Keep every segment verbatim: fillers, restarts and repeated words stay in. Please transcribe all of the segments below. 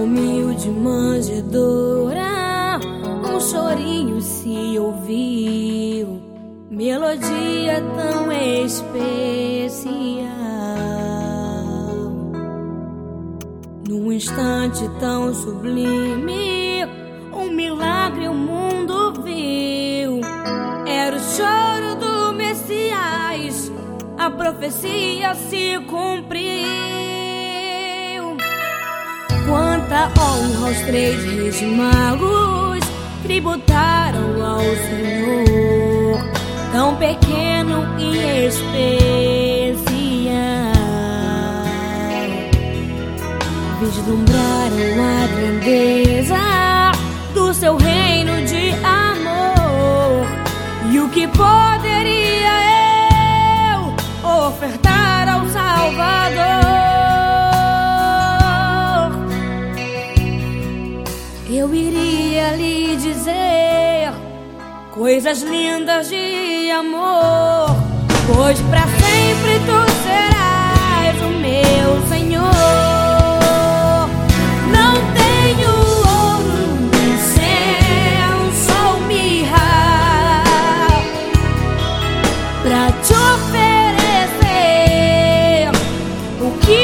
humilde manjedoura, um chorinho se ouviu, melodia tão especial. Num instante tão sublime, um milagre o mundo viu. Era o choro do Messias, a profecia se cumpriu. Quanta honra aos três reis magos tributaram ao Senhor, tão pequeno e especial. Vislumbraram a grandeza do seu reino de amor, e o que poderia eu ofertar ao Salvador? Eu iria lhe dizer coisas lindas de amor, pois pra sempre tu serás o meu Senhor. Não tenho ouro, incenso ou mirra pra te oferecer. O que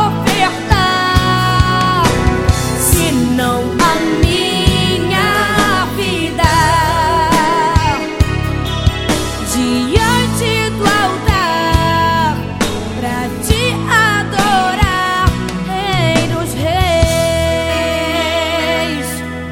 ofertar, senão a minha vida diante do altar, pra te adorar, Rei dos Reis.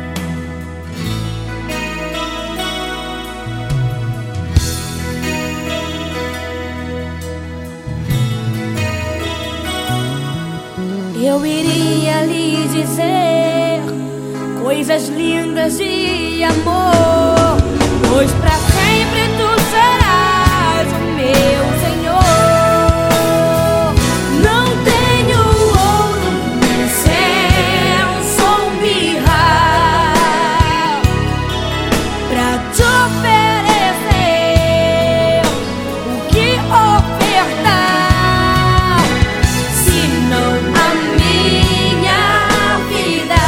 Eu iria lhe dizer coisas lindas de amor, pois pra sempre tu serás o meu Senhor. Não tenho ouro, incenso ou mirra pra te oferecer. O que ofertar, senão a minha vida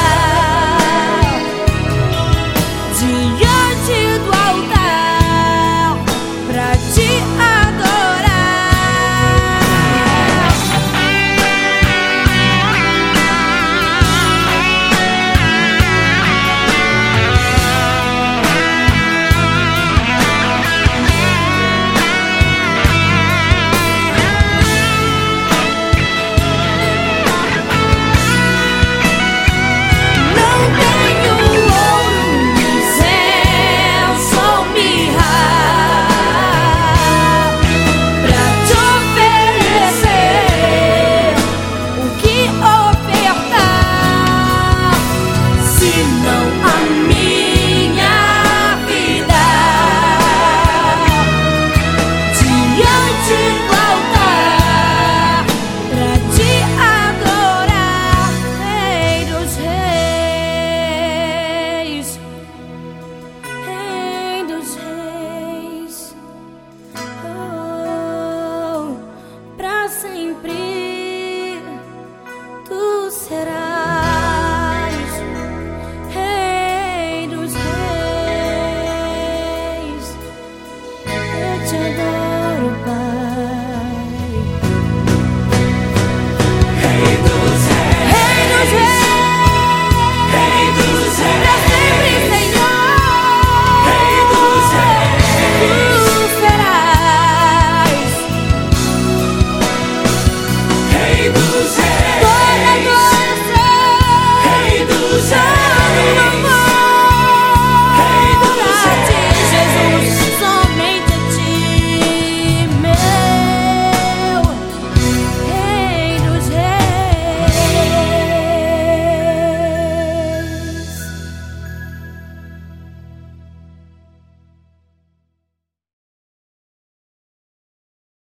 diante do altar, pra te adorar. Não tenho ouro, incenso ou mirra pra te oferecer. O que ofertar, senão